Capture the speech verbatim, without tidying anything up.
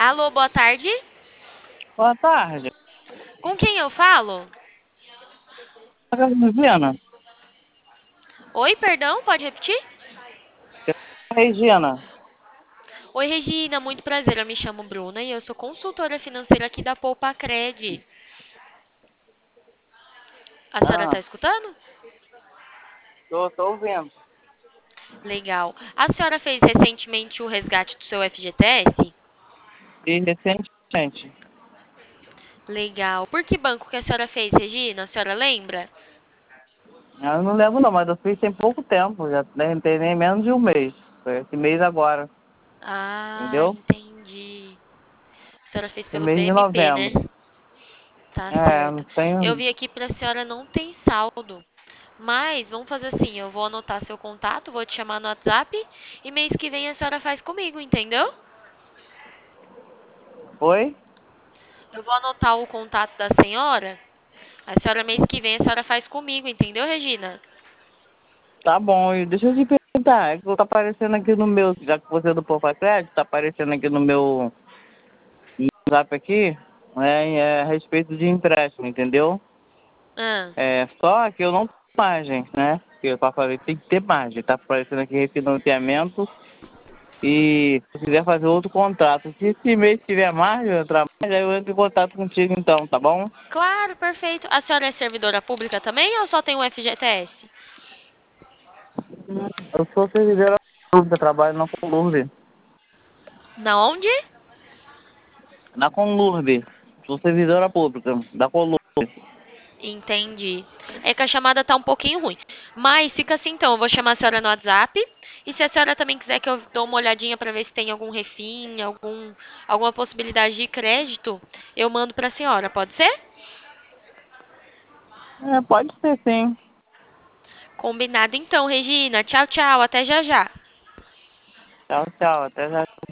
Alô, boa tarde. Boa tarde. Com quem eu falo? Regina. Oi, perdão, pode repetir? Regina. Oi, Regina, muito prazer. Eu me chamo Bruna e eu sou consultora financeira aqui da Poupa Cred. A senhora está Ah, escutando? tô, tô ouvindo. Legal. A senhora fez recentemente o resgate do seu F G T S? E recentemente. Legal. Por que banco que a senhora fez, Regina? A senhora lembra? Eu não lembro não, mas eu fiz tem pouco tempo, já nem tem nem menos de um mês. Foi esse mês agora, Ah, entendeu? entendi. A senhora fez Esse pelo mês de B M P, né? novembro. Tá É, não certo. Eu tenho. vi aqui pra senhora não tem saldo. Mas vamos fazer assim, eu vou anotar seu contato, vou te chamar no WhatsApp e mês que vem a senhora faz comigo, entendeu? Oi? Eu vou anotar o contato da senhora. A senhora mês que vem a senhora faz comigo, entendeu, Regina? Tá bom, e deixa eu te perguntar, é que tá aparecendo aqui no meu, já que você é do Poupa Crédito, tá aparecendo aqui no meu, no WhatsApp aqui, é, é a respeito de empréstimo, entendeu? Ah, É, só que eu não tenho margem, né? Porque eu falei, tem que ter margem. Tá aparecendo aqui refinanciamento e se quiser fazer outro contrato. Se esse mês tiver margem, eu entrar mais, aí eu entro em contato contigo então, tá bom? claro, perfeito. A senhora é servidora pública também ou só tem o F G T S? Eu sou servidora pública, trabalho na Conlurb. Na onde? Na Conlurb. Sou servidora pública, da Conlurb. Entendi. É que a chamada tá um pouquinho ruim. Mas fica assim então, eu vou chamar a senhora no WhatsApp. E se a senhora também quiser que eu dê uma olhadinha para ver se tem algum refim, algum, alguma possibilidade de crédito, eu mando para a senhora, pode ser? É, pode ser sim. Combinado então, Regina. Tchau, tchau. Até já já. Tchau, tchau. Até já.